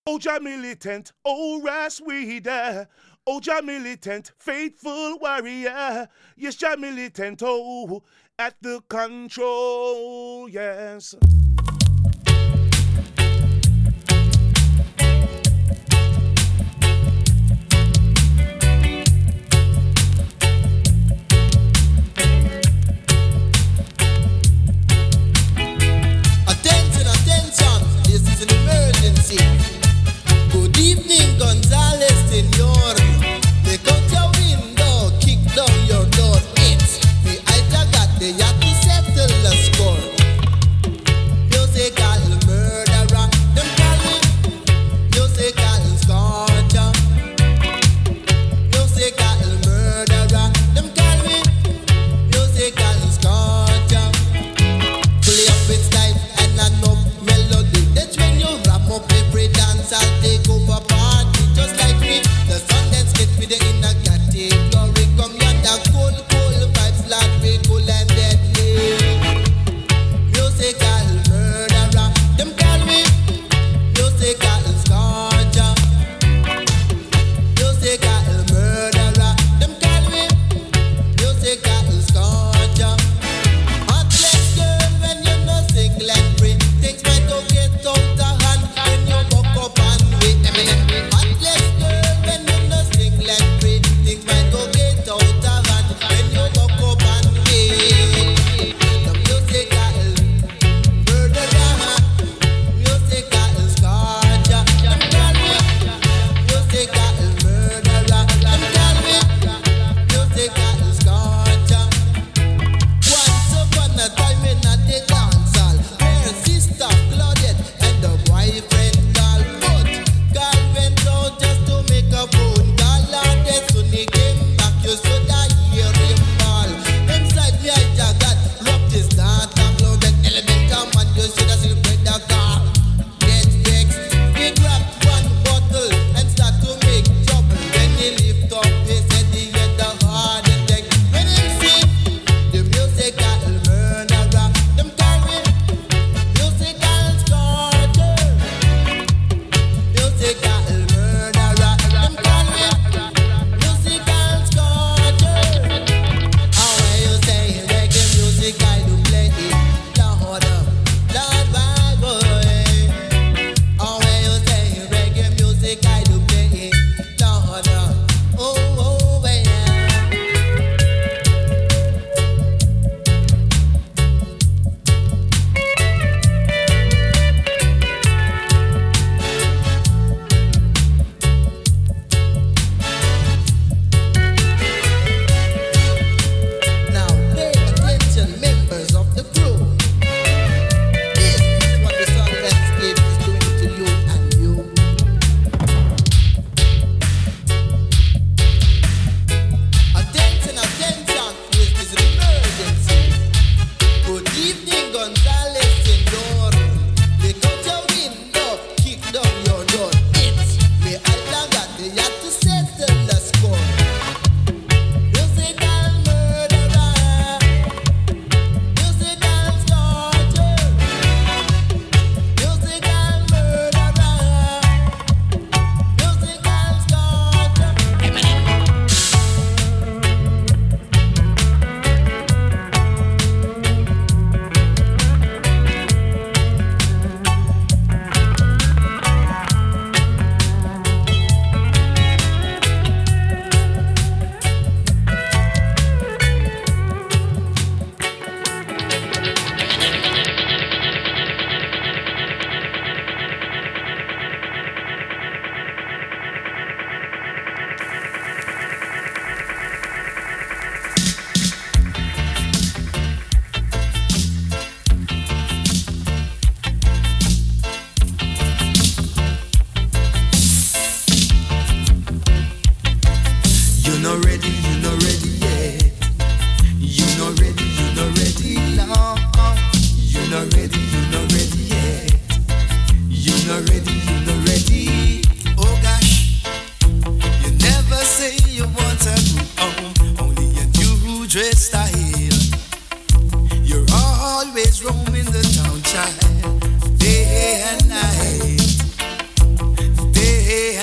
Oja militant, oh ras we there. Oja militant, faithful warrior. Yes, Jah militant, oh, at the control, yes. Attention, attention, this is an emergency. Good evening, Gonzales, Senor. Take out your window, kick down your door. It's me, I got the yacht to settle the score. Musical murderer, them call me musical scorcher. Musical murderer, them call me musical scorcher. Play up with style and enough melody. That's when you wrap up every dance. I'll take over party just like me. The sun then skate with the inner category. Come yonder cool, cool vibes like we cool and deadly. Musical murderer, them call me musical scorcher. Musical murderer, them call me musical scorcher. Heartless girl, when you no single and free, things might go get out of hand when you buck up and wait. Heartless girl, when you no single and free, things might go get out of hand when you buck up and wait. The musical murderer, musical scorcher.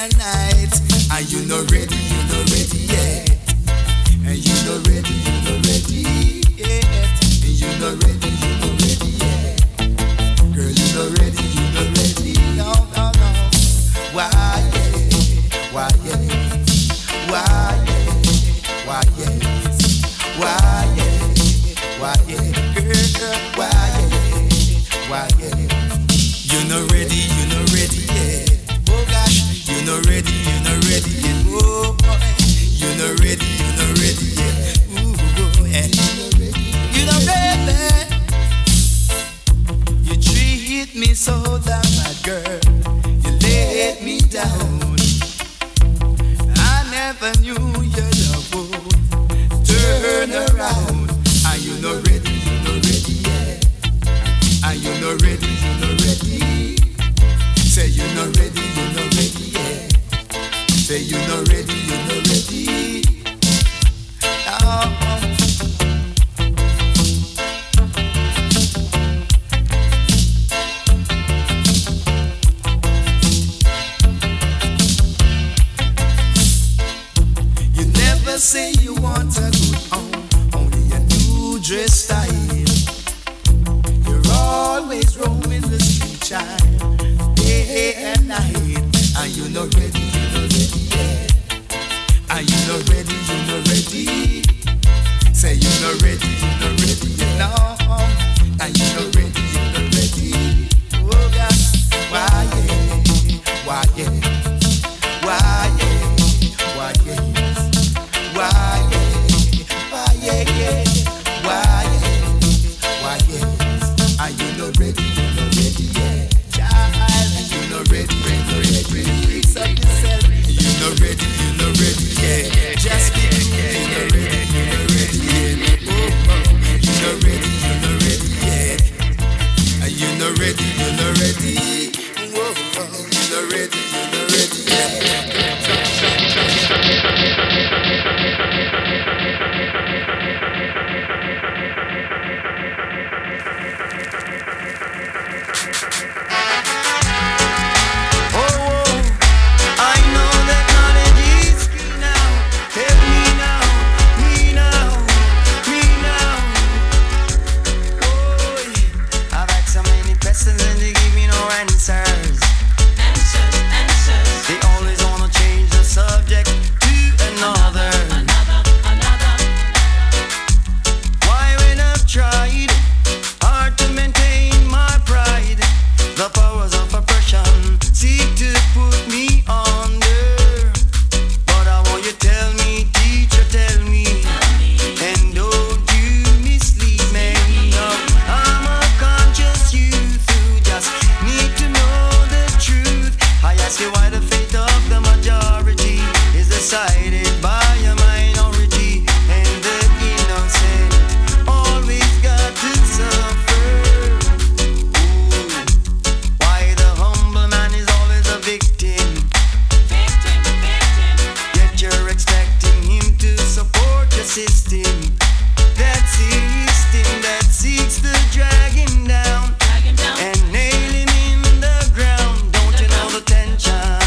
and night. And you not ready yet. And you not ready yet. And you not ready yet. Girl, you not ready No. Why yes? Why yes? Why yes? Why yes? Why yes? Why yes? Girl, why yes? Why yes? You not ready yet. Oh gosh, you not ready yet. Oh, you not ready yet. Ooh, yeah. You not ready. You treat me so damn bad, girl. You let me down. I never knew your love would turn around. Are you not ready yet? Are you not ready Say you not ready yet. Say you not ready Oh. You never say you want a good home, only a new dress style. You're always roaming the street, child, day and night. Are you not ready yet? Are you not ready Say you not ready yet. No. Are you not ready Oh God, why yeah? Why yeah? Why yeah? Why yeah? Why yeah? Why yeah? Why yeah? Why yeah? Are you not ready yet? Child, are you not ready? Fix up yourself. You not ready yet. Just be cool. You not ready yet. Oh, you not ready yet. Are you not ready? Whoa, you not ready yet. Down and nail him in the ground. Don't you know the tension?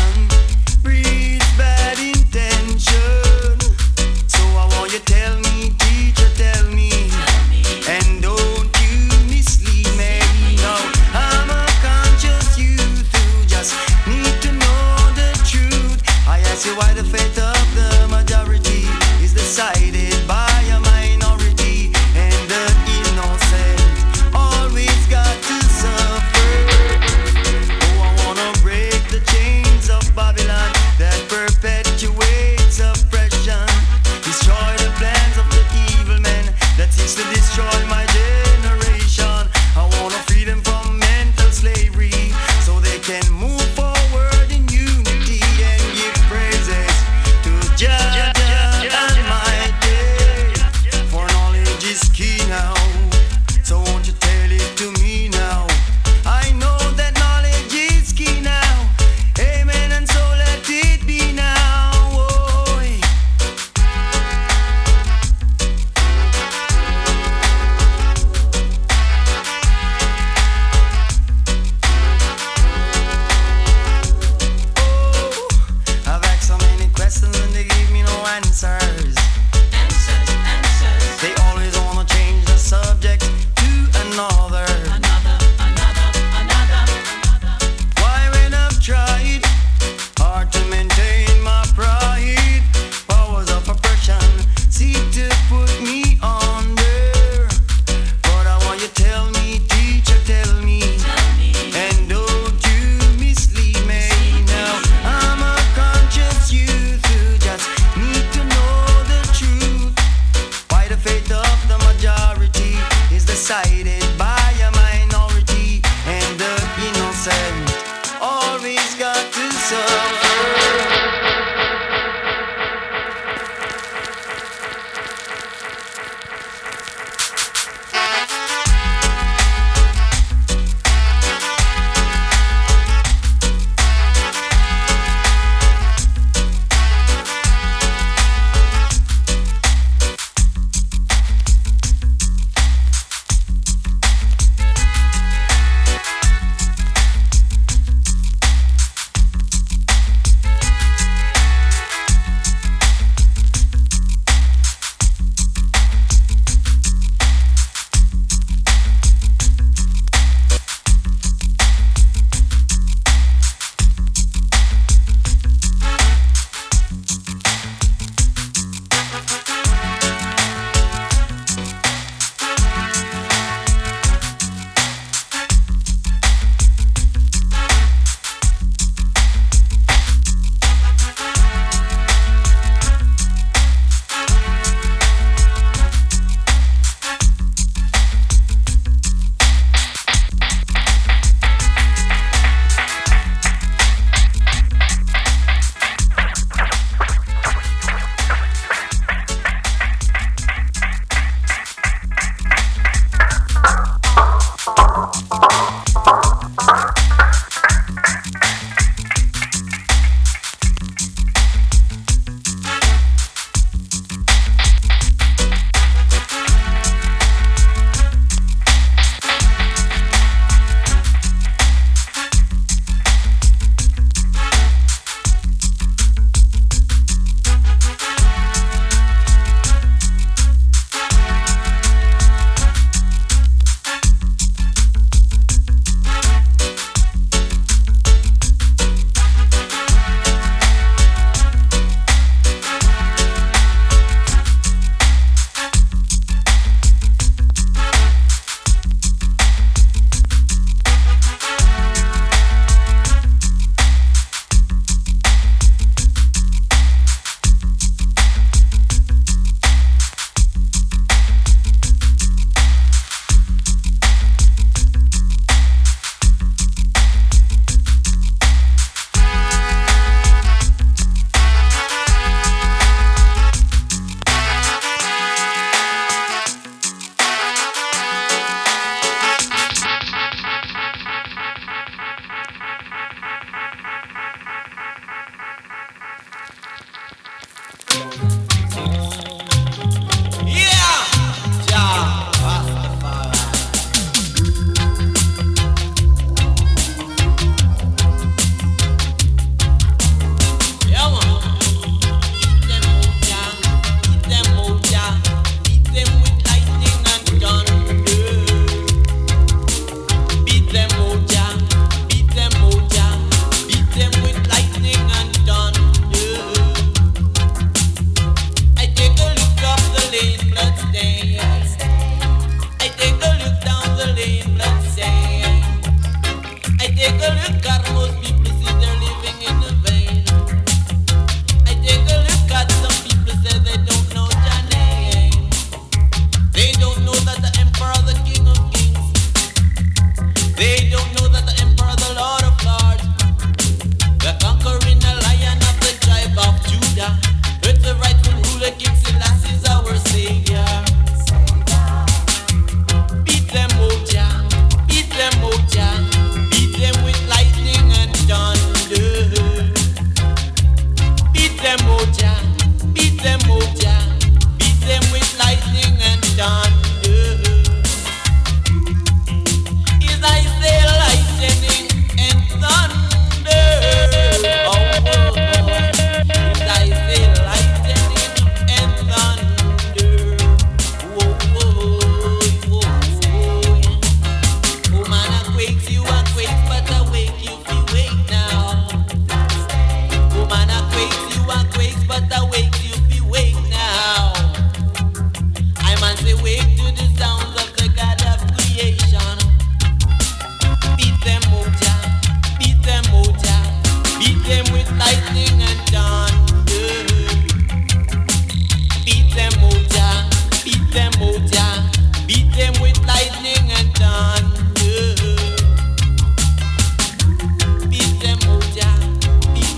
Beat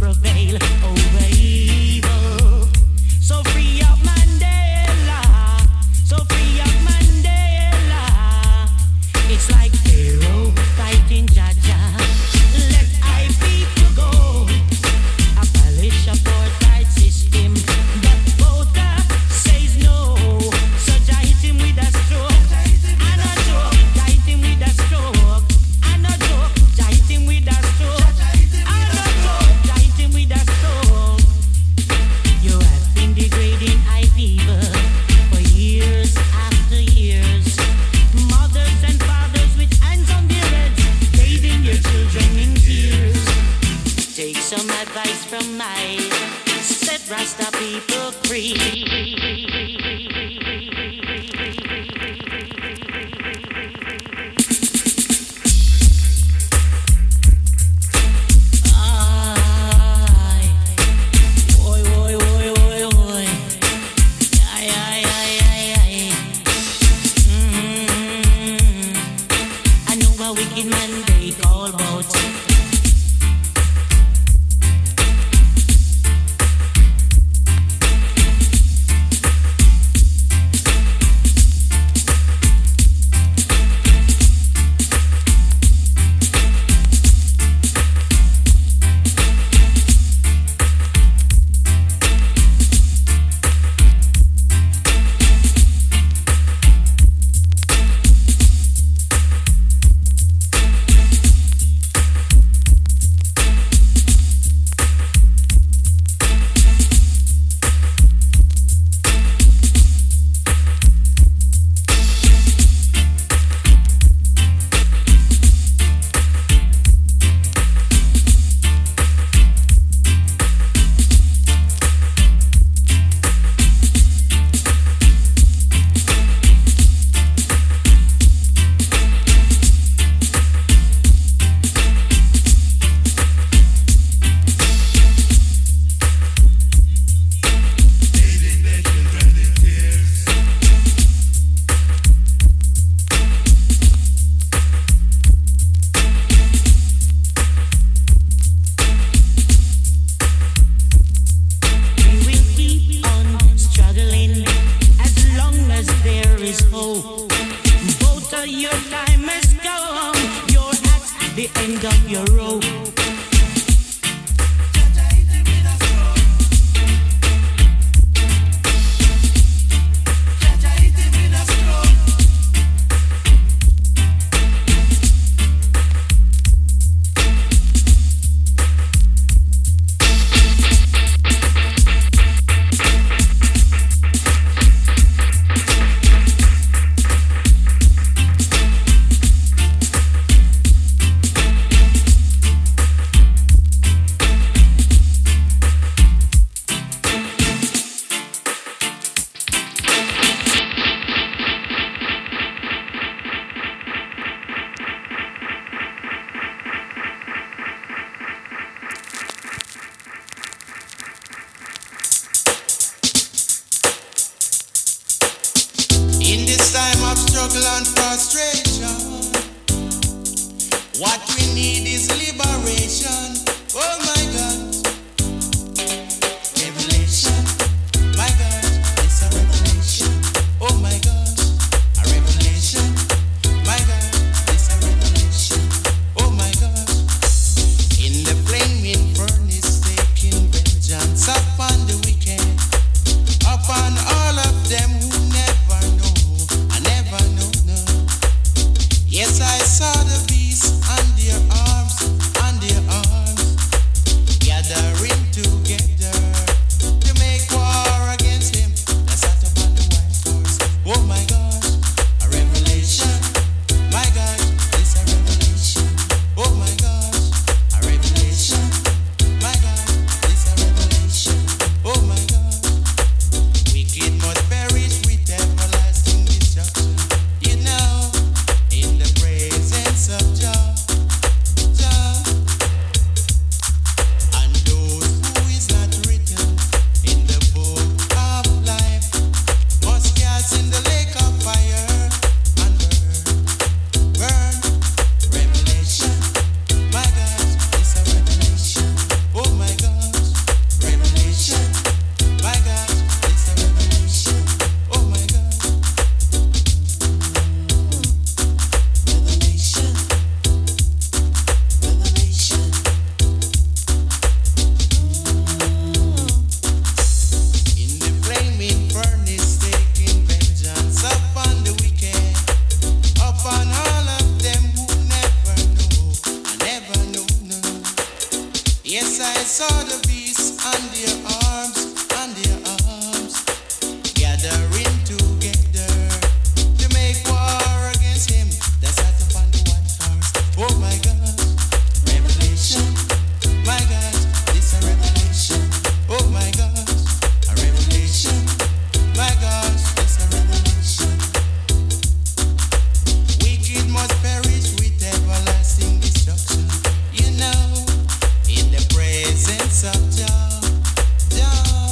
prevail over evil. So free up Mandela, so free up Mandela. It's like Pharaoh fighting Jaja. Let I people go. Abolish apartheid system, but Botha says no. So Jah hit him with a stroke, and a joke. Jah hit him with a stroke, and a joke. Jah hit him with a stroke, and a joke. Jah hit him with a stroke. You have been degrading I people for years after years. Mothers and fathers with hands on their heads, bathing your children in tears. Take some advice from my set Rasta people free. Aye. Oi, oi, oi, oi, oi. Aye, aye, aye, aye, aye. I know a wicked man they call about. We will keep on struggling as long as there is hope. Both of your time has come. You're at the end of your rope. Yes, I saw the beasts and their arms, gathering together to make war against him that sat upon the white horse. Oh my God, revelation, my God, this a revelation. Oh my God, a revelation, my God, this a revelation. Wicked must perish with everlasting destruction. You know, in the presence of Jah, Jah.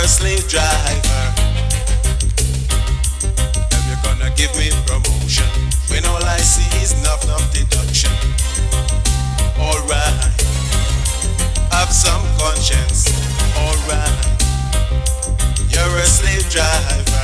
a slave driver. And you're gonna give me promotion when all I see is enough deduction. Alright, have some conscience. Alright, you're a slave driver.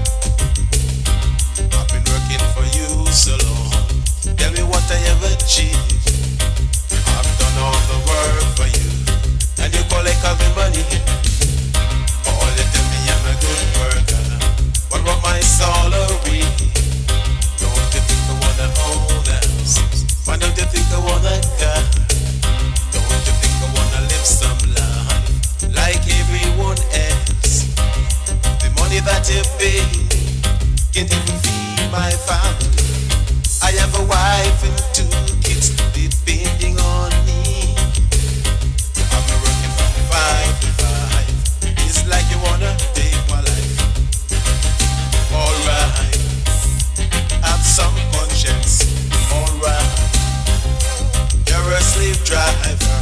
I've been working for you so long. Tell me what I have achieved. I've done all the work for you, and you collect all the money. All you tell me I'm a good worker. What about my salary? Don't you think I wanna own house? Why don't you think I wanna car? Don't you think I wanna live some life like everyone else? The money that you pay can't even feed my family. I have a wife and 2 kids depending on me. I'm working from 5 to 5. It's like you wanna take my life. Alright, have some conscience. Alright, you're a slave driver.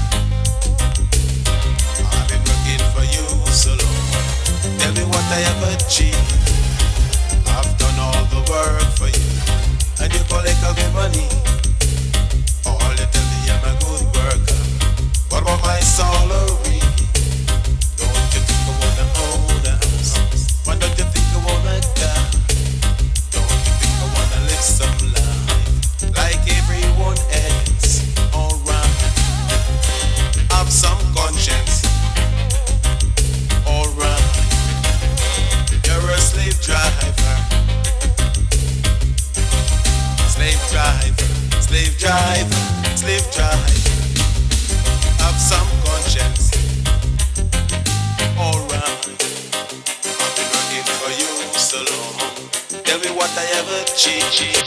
I've been working for you so long. Tell me what I have achieved. I've done all the work for you, and you collect all the money. All you tell me I'm a good worker. What about my salary? Don't you think I wanna own a house? Why don't you think I wanna car? Don't you think I wanna live some life like everyone else? Alright, have some conscience. Alright, you're a slave driver. Slave driver, slave driver, slave driver. Have some conscience. Alright, I've been working for you so long. Tell me what I have achieved.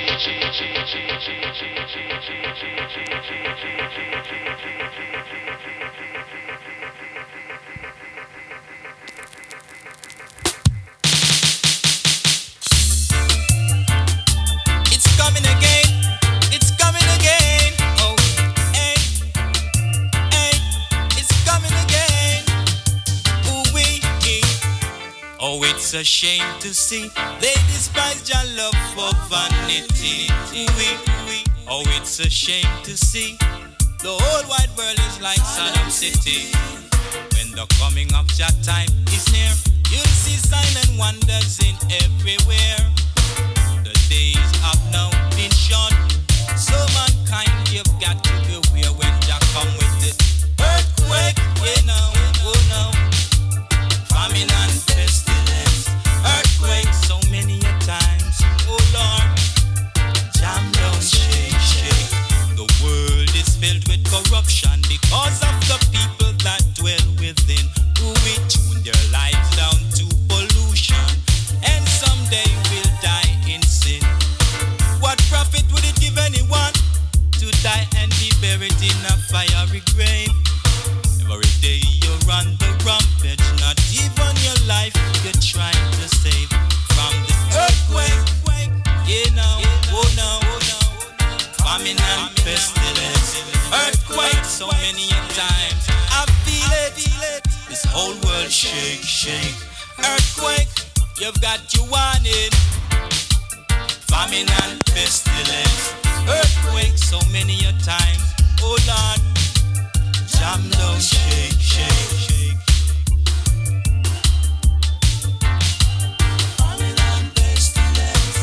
Oh, it's a shame to see they despise your love for vanity. Oh, it's a shame to see the whole wide world is like Saddam City. When the coming of your time is near, you'll see signs and wonders in everywhere. The days have now been short, so mankind you've got to beware when you come with it. Earthquake, you know, oh no. Famine and pestilence, earthquake so many a times. Oh Lord, jam down, shake, shake. The world is filled with corruption because of the people that dwell within, who will tune their lives down to pollution, and someday will die in sin. What profit would it give anyone to die and be buried in a fiery grave? Every day you run the rampage, not even your life you're trying to save from the earthquake. You know, oh no, famine and pestilence, earthquake so many a times. I feel it, this whole world shake, shake. Earthquake, you've got you wanted. Famine and pestilence, earthquake so many a times. Oh Lord, jam down, shake, shake, shake. Famine and pestilence,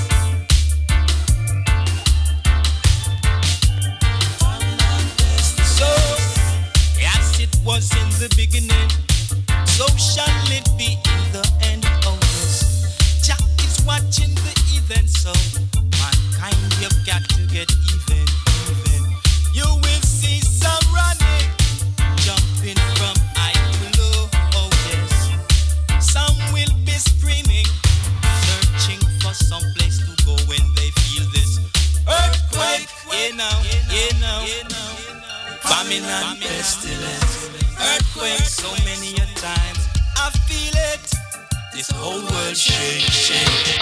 famine and pestilence. So, as it was in the beginning, so shall it be in the end of this. Jack is watching the event, so mankind, you've got to get even. You will see some running, jumping from high to low, oh yes. Some will be screaming, searching for some place to go when they feel this earthquake. You know. Famine and pestilence, earthquake so many a times. I feel it, this whole world shake, shake.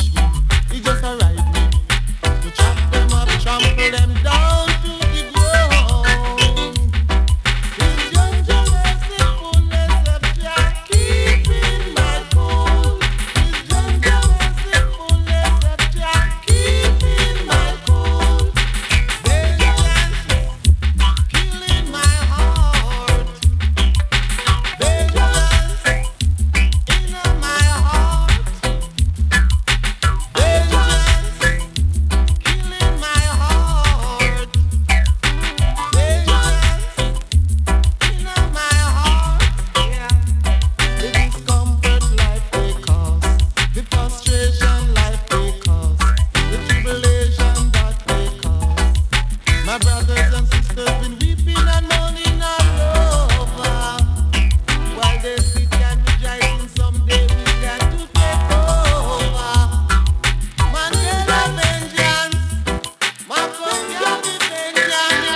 push me, he just a ride me. To chop them up, trample them down to the ground. His gentleness, the fullness of Jah keeping my cool. His gentleness, the fullness of Jah keeping my cool. Vengeance killing my heart. Vengeance in my heart. Vengeance killing my heart. Vengeance in my heart. Yeah. The discomfort life they cause, the frustration life they cause, the tribulation that they cause. My brothers and sisters been weeping and mourning all over. While they sit and rejoicing, someday we got to take over. Mandela vengeance, Makosia the vengeance.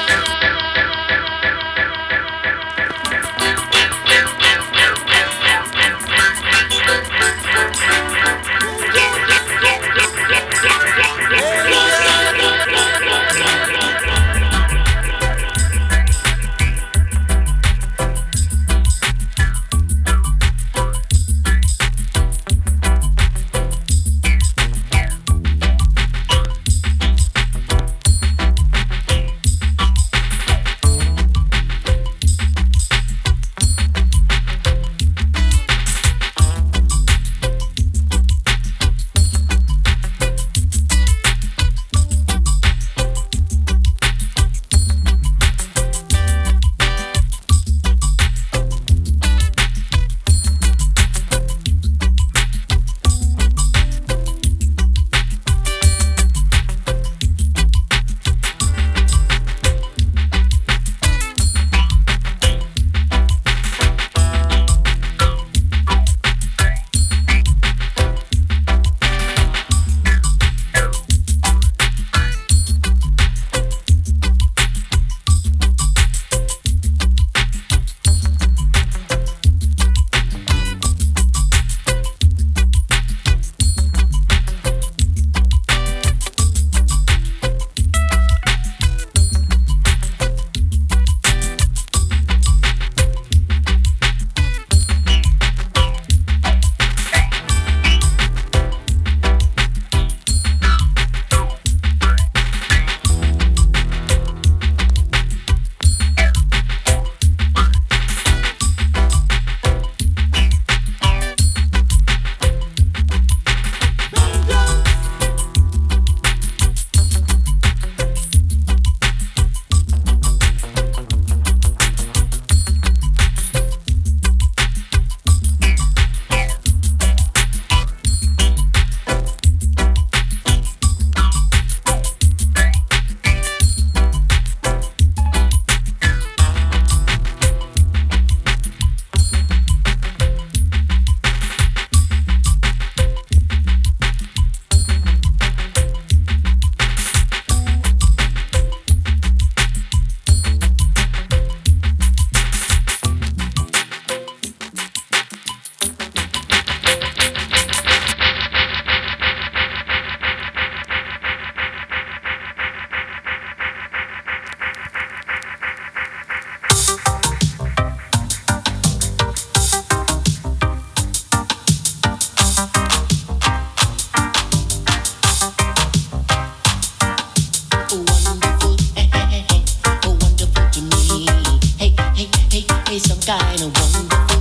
kind of wonderful,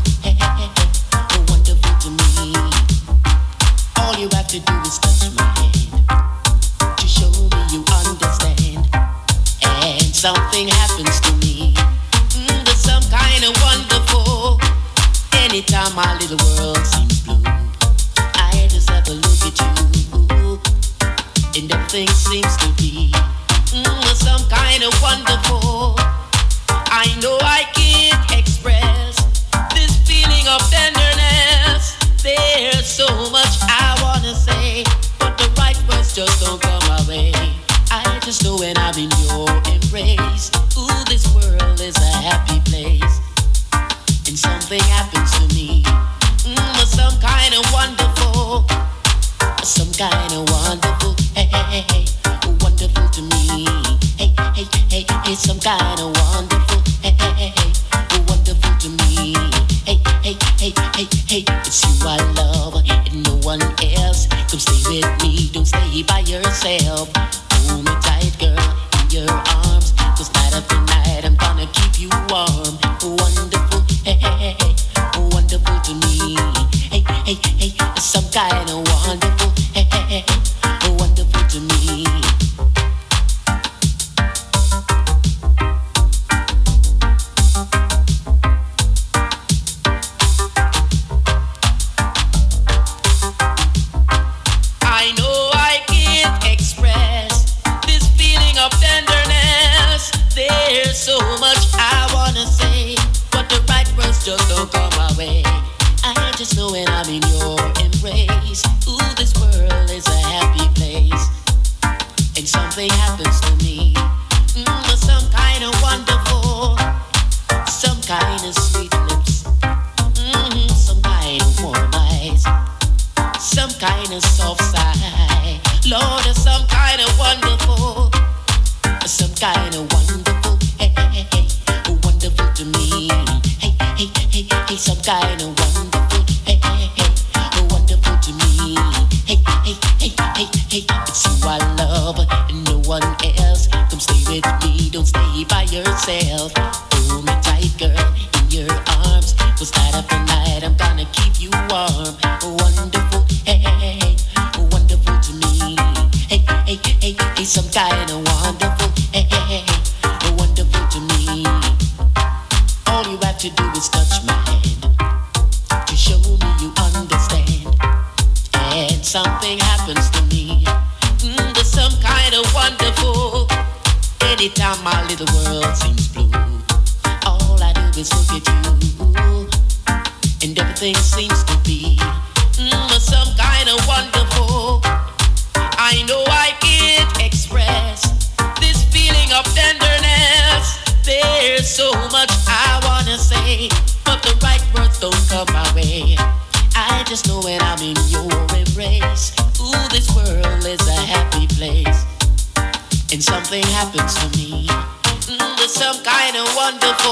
wonderful to me. All you have to do is touch my hand to show me you understand, and something happens to me. There's some kind of wonderful. Anytime my little world seems blue, I just have to look at you, and everything seems to be some kind of wonderful. I know I can't express this feeling of tenderness. There's so much I wanna say, but the right words just don't come my way. I just know when I'm in your embrace, ooh, this world is a happy place. And something happens to me, some kind of wonderful, some kind kind of wonderful. Hey, hey, hey, wonderful to me. Hey, hey, hey, hey, some kind of wonderful. Hey, hey, hey, wonderful to me. Hey, hey, hey, hey, hey, it's you I love and no one else. Come stay with me, don't stay by yourself. Hold me tight, girl, in your arms. 'Cause night after night I'm gonna keep you warm. Wonderful, hey, hey, hey, wonderful to me. Hey, hey, hey, some kind of wonderful. Hey, hey, hey, wonderful to me. I know I can't express this feeling of tenderness. There's so much I wanna say, but the right words just don't come my way. I just know when I'm in your embrace, ooh, this world is a happy place. And something happens to me, some kind of wonderful, some kind of sweet lips, some kind of warm eyes, some kind of soft sigh. Lord, some kind of wonderful, some kind of wonderful, hey, hey, hey, wonderful to me. Hey, hey, hey, hey, some kind of wonderful, hey, hey, hey, wonderful to me. Hey, hey, hey, hey, hey, it's you I love and no one else. Come stay with me, don't stay by yourself. Hold me tight, girl, in your arms. 'Cause night after night I'm gonna keep you warm. Wonderful, hey, hey, hey, wonderful to me. Hey, hey, hey, hey, some kind of wonderful, hey, hey, hey, wonderful to me. All you have to do is touch my hand to show me you understand, and something happens to me. There's some kind of wonderful. Anytime my little world seems blue, all I do is look at you, and everything seems to be some kind of wonderful. I know I can't express this feeling of tenderness. There's so much I wanna say, but the right words don't come my way. I just know when I'm in your embrace, ooh, this world is a happy place. And something happens to me, there's some kind of wonderful.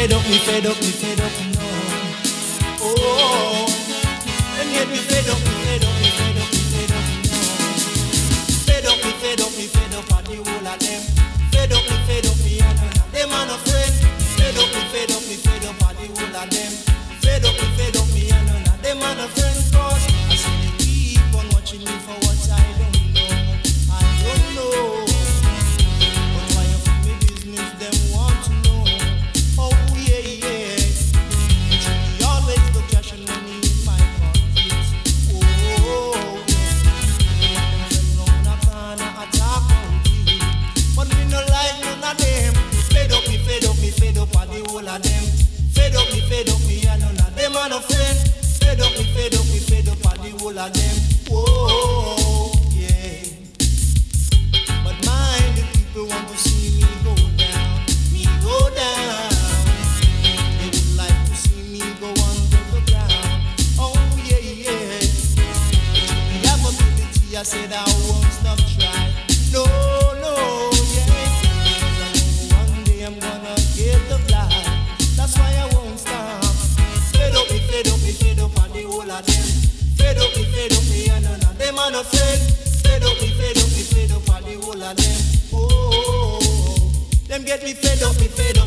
fed up, me fed up, me fed up, no. Oh, them get me fed up, me fed up, me fed up, me fed up, no. Fed up, me fed up, me fed up, and the whole of them. Fed up, me and them are no friend. Fed up, me fed up, and the whole of them. Fed up, me and them are no friend. Cause I see they keep on watching me for what I don't know. I don't know. But why you for me business, them want to know. Oh yeah, yeah. We always look cash and money in my pocket. Oh yeah. Them round a corner attack on me. But me no like none of them. Fed up, me fed up, me fed up, and the whole of them. Fed up, me and none of them are no friend. Fed up, me fed up, and the whole of them. Whoa, yeah. But mind the people want to see me go down, me go down. They would like to see me go under the ground. Oh yeah, yeah. The ability, I said I won't stop trying. No, no, yeah. Because I know one day I'm gonna get the blind. That's why I won't stop. Fed up, and the whole of them. Fed up, me and none of them are no friend. Fed up, and the whole of them. Oh, them get me fed up,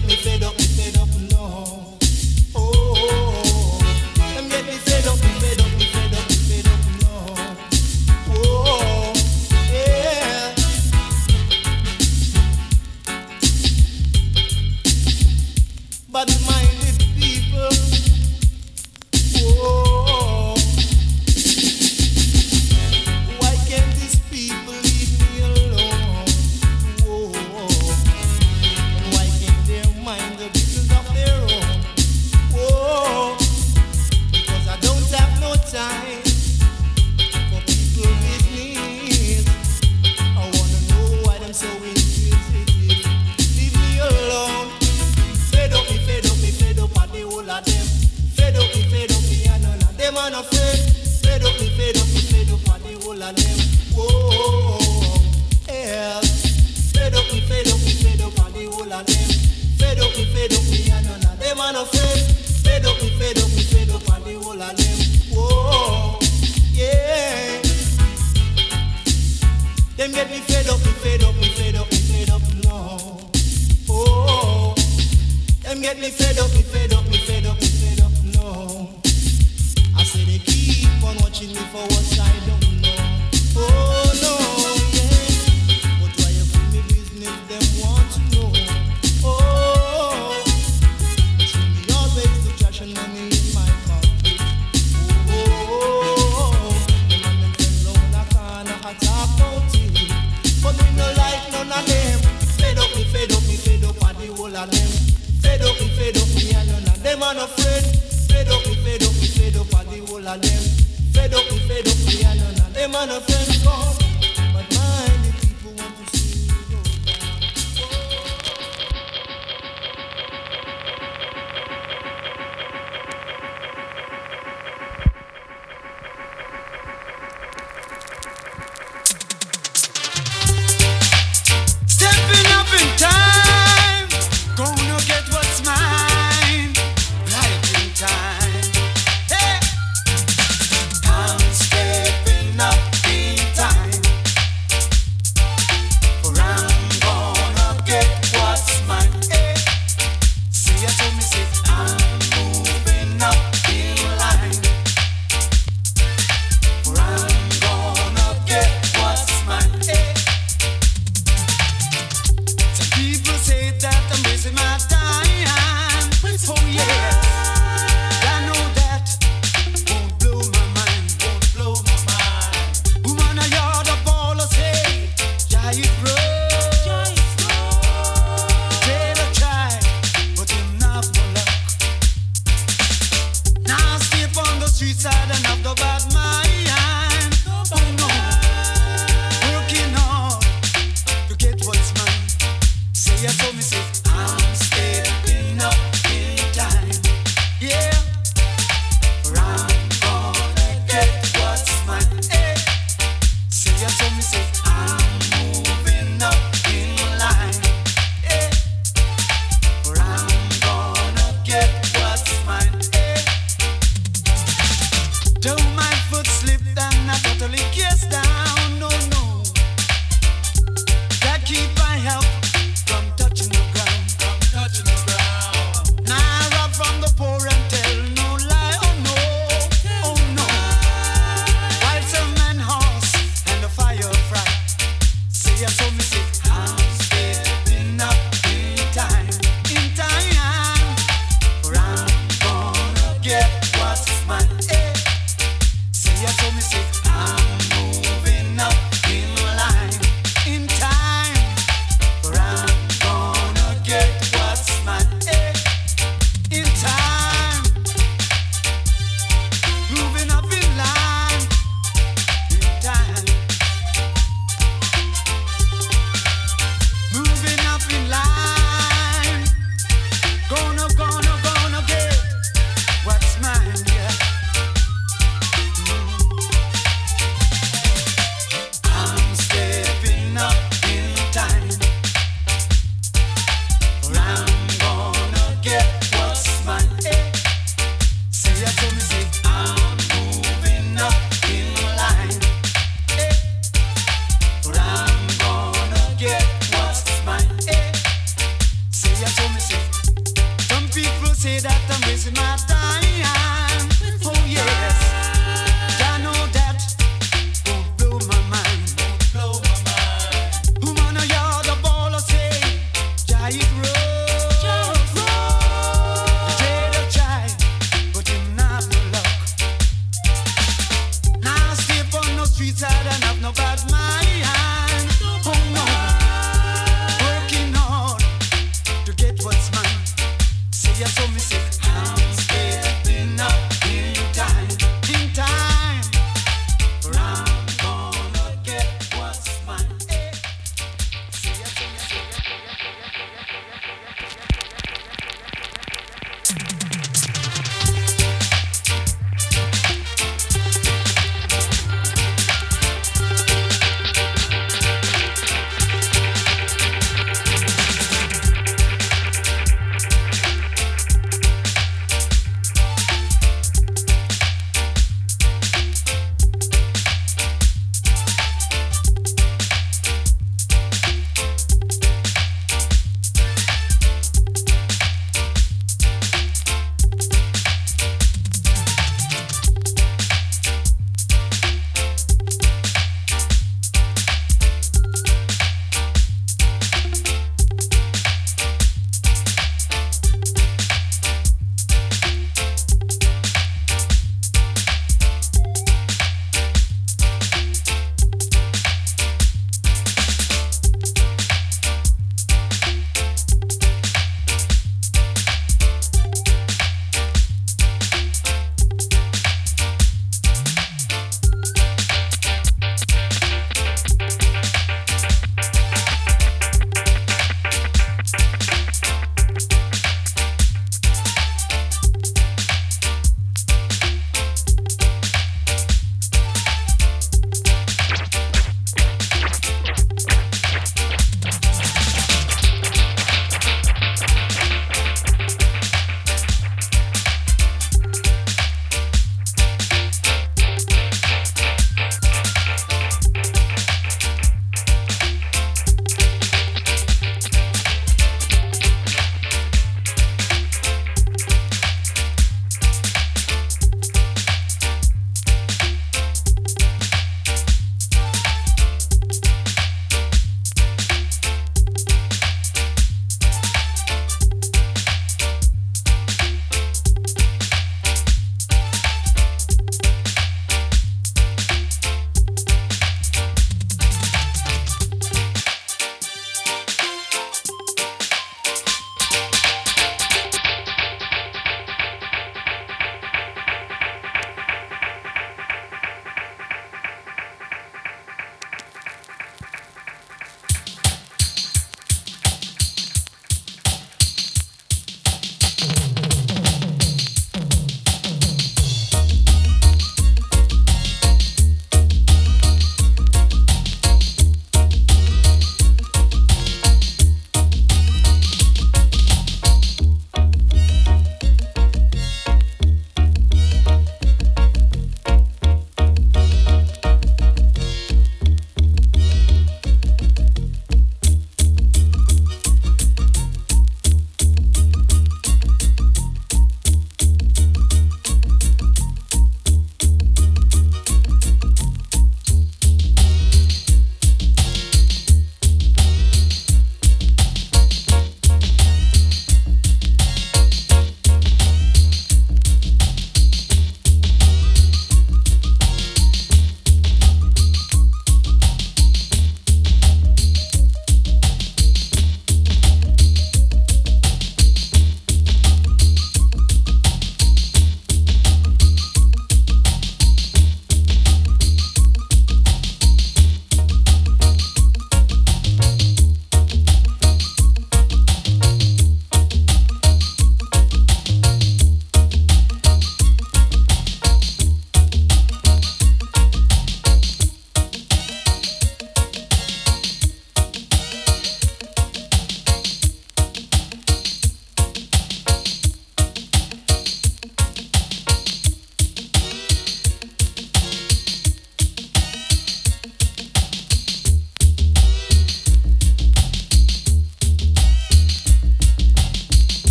no. Oh, them get me fed up, no. Oh, yeah. But minded people. Oh, why can't these people leave me alone? Oh, and why can't they mind the business of their own? Oh, because I don't have no time for people business. I wanna know why them so inquisitive. Leave me alone. Fed up, and the whole of them. Fed up, me and none of them are no friend. Fed up, and the whole of them. Whoa, yeah. Fed up, and the whole of them. Fed up, me and none of them are no friend. Fed up, and the whole of them. Whoa, yeah. Them get me fed up, no. Oh, them get me fed up, no. I say they keep on watching me for what I don't know. Oh no, yeah. But why you put me business, them want to know. Oh, me always the cash and money in my pocket. Oh, them and them friends round the corner attack about you. But me no like none of them. Fed up, and the whole of them. Fed up, me and none of them are no friend. Fed up, and the whole of them. Fed up, me and none of them are no friend. But mind the people want to see me go Stepping up in time, gonna get what's mine, right in time. Hey, I'm stepping up in time, for I'm gonna get what's mine. Hey, see ya to me, say I'm moving up in line, for I'm gonna get what's mine. Hey. Some people say that I'm wasting my time. Oh yeah, I know that won't blow my mind, Woman, I heard the baller say, yeah, it rough. They don't try, but him not for luck. Now step on the street side and have the bad mind. Oh no, working hard to get what's mine. Say I told me, say I'm stepping up in time. Yeah, for I'm gonna get what's mine. Hey. Say I told me, say I'm moving up in line. Hey. For I'm gonna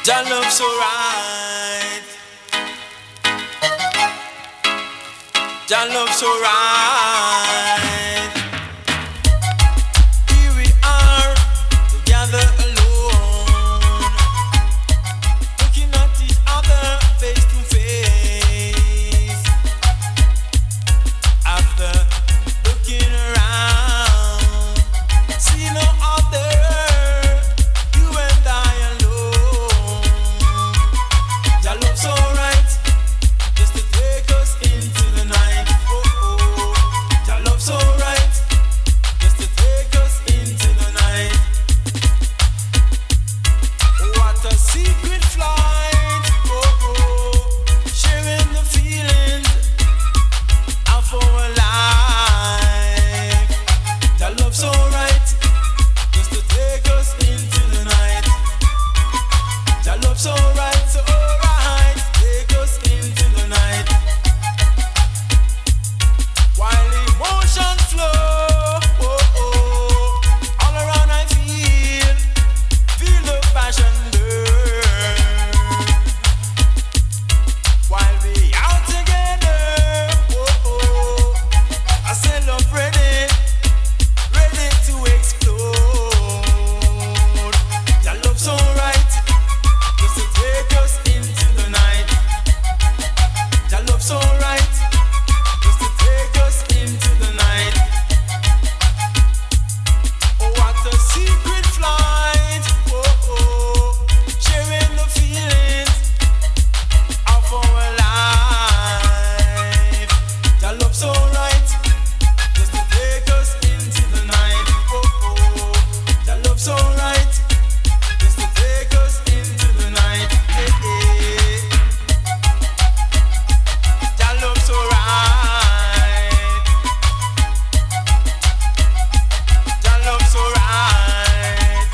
Jah love so right. Jah love so right. Here we are together alone, looking at each other face to face. After looking around, see no other, you and I alone. Jah love so right, just to take us into the night. Oh, oh. Jah love so right, just to take us into the night. What a secret flight, oh, oh. Sharing the feelings of our life. Jah love so right, just to take us into the night. Jah love so right, so alright, take us into the night. While emotion flow, oh, oh, all around I feel the passion burn. While we out together, oh, oh, I say love ready to explode. Jah love so right, just to take us into the night. Jah love so right, just to take us into the night. Oh, what a secret flight, oh, oh, sharing the feelings of our life. Jah love so right, just to take us into the night. Oh, oh, Jah love so right, just to take us into the night. Hey, hey. Jah love so right, Jah love so right.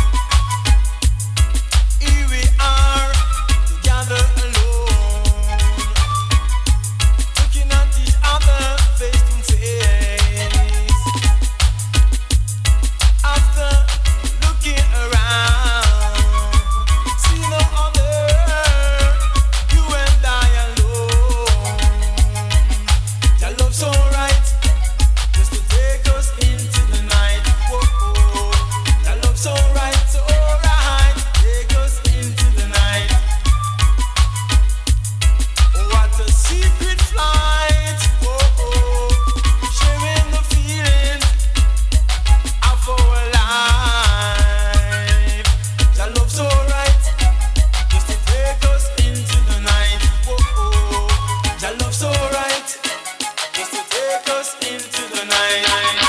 Here we are together alone, looking at each other face to face. After looking around, see no other, you and I alone. Jah love so right, just to take us into the night. Whoa, oh. Jah love so right, so alright, take us into the night. Oh, what a secret flight, oh, oh, sharing the feelings of our life. Jah love so right, just to take us into the night. Oh, oh. Jah love so right, just to take us into the night.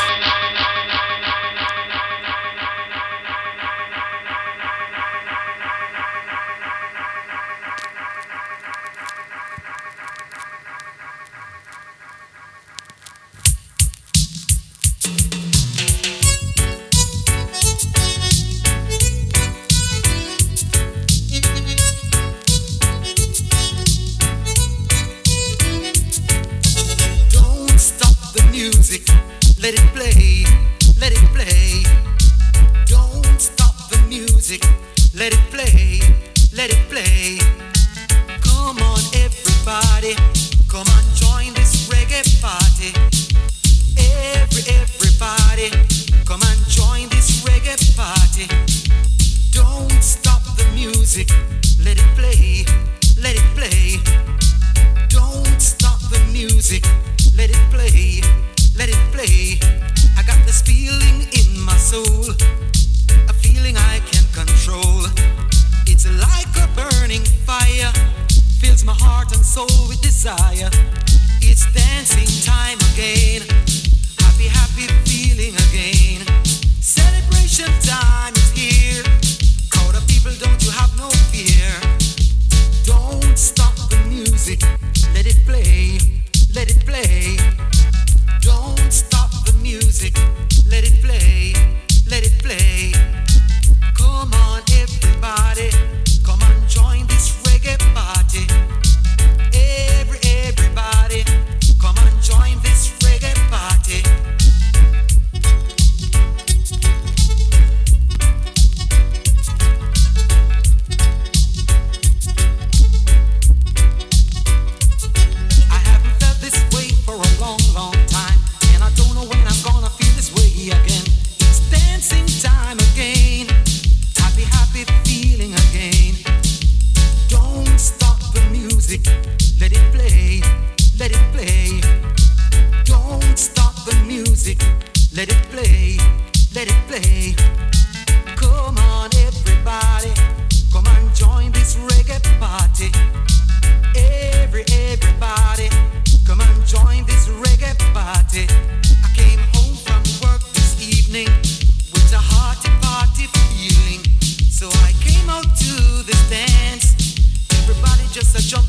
Don't stop the music, let it play, let it play. Don't stop the music, let it play, let it play. Come on everybody, come on join this reggae party. Everybody, come on join this reggae party. Don't stop the music, let it play, let it play. Don't stop the music, let it play, let it play. I got this feeling in my soul, a feeling I can't control. It's like a burning fire, fills my heart and soul with desire. It's dancing time again, happy, happy feeling again. Celebration time is here, crowd of people, don't you have no fear. Don't stop the music, let it play, let it play. Don't stop the music, let it play, let it play. Come on everybody, come on join this reggae party. Everybody, come on join this reggae party.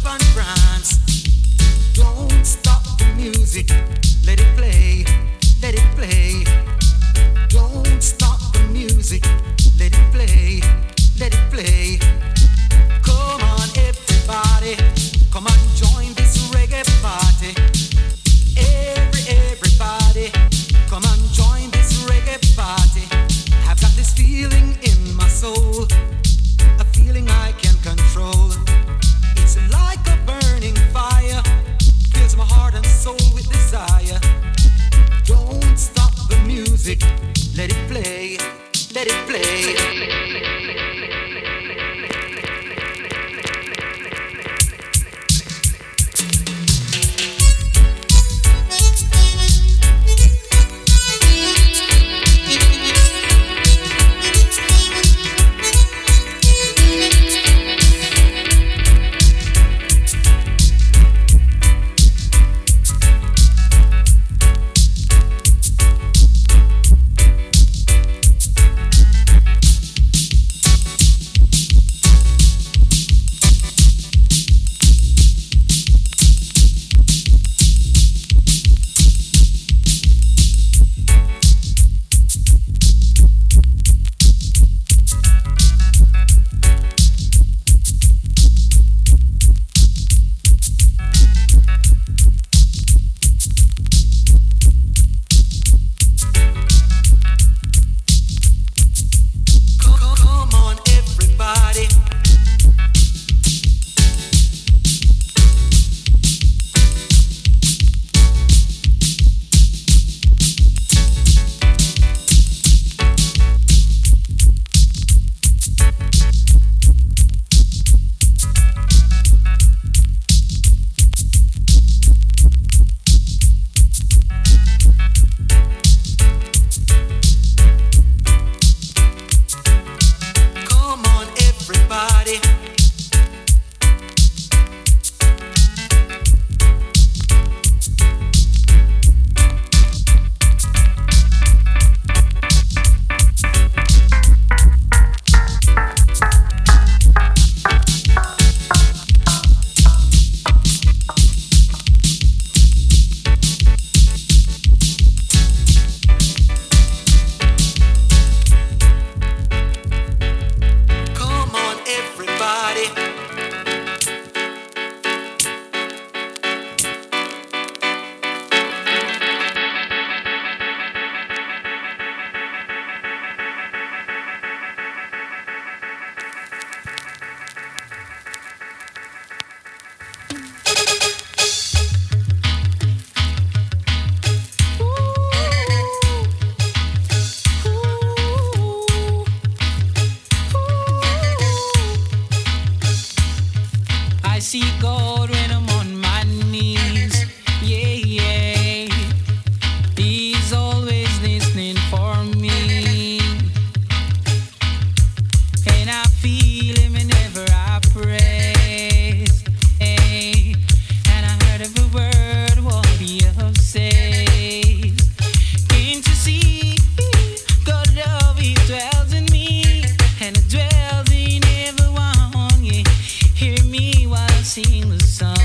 and France. Don't stop the music, let it play, let it play. Don't stop the music, let it play, let it play. Come on everybody, come on join this reggae party. Everybody, come on join this reggae party. I've got this feeling in my soul, a feeling I can control. It's like a burning fire, fills my heart and soul with desire. Don't stop the music, let it play, let it play. Sing the song.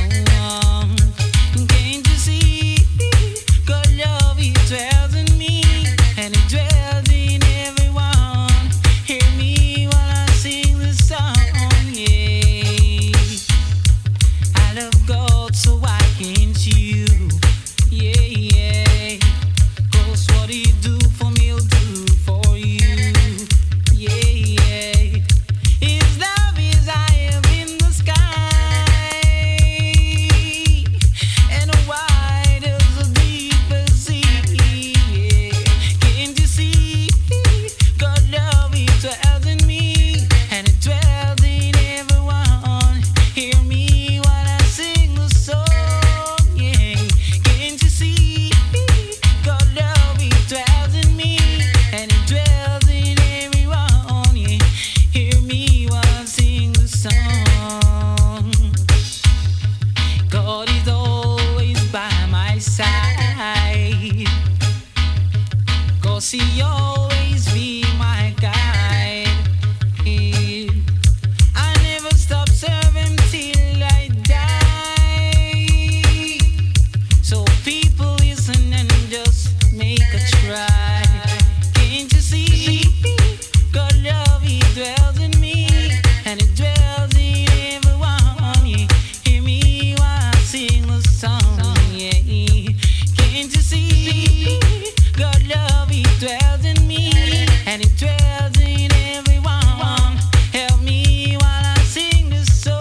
and it dwells in everyone. Yeah. Hear me while I sing the song. Yeah. Can't you see? God love, He dwells in me, and He dwells in everyone. Help me while I sing this song.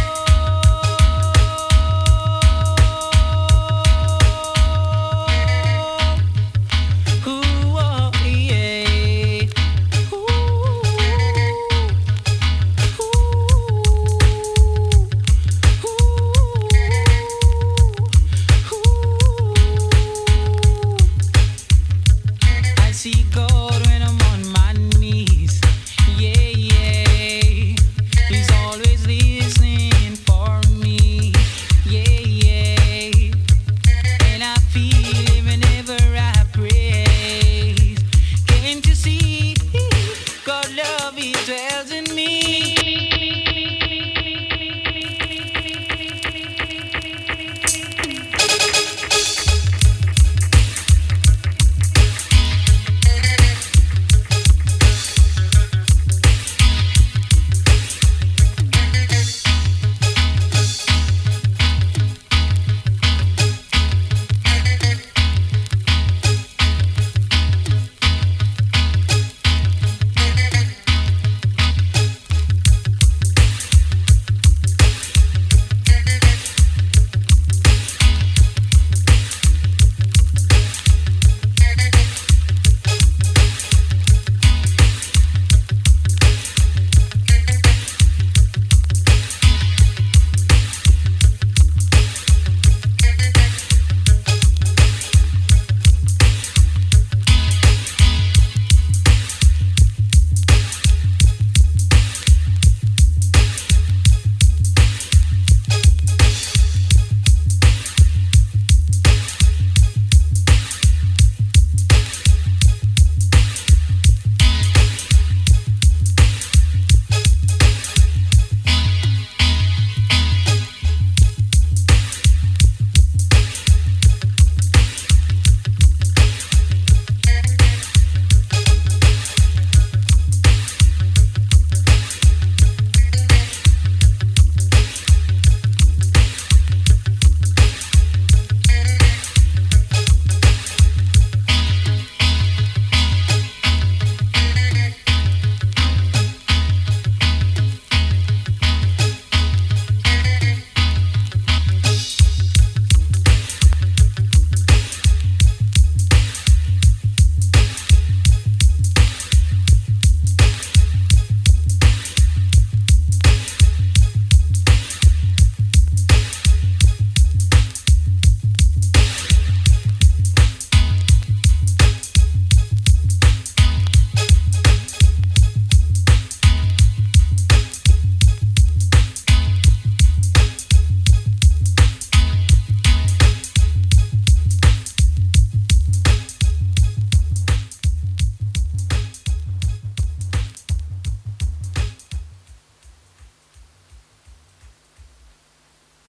Ooh, oh, yeah. Ooh, I see God when I'm on my knees. Yeah, yeah. He's always listening for me. Yeah, yeah. And I feel Him whenever I praise. Can't you see? God love, He dwells in me.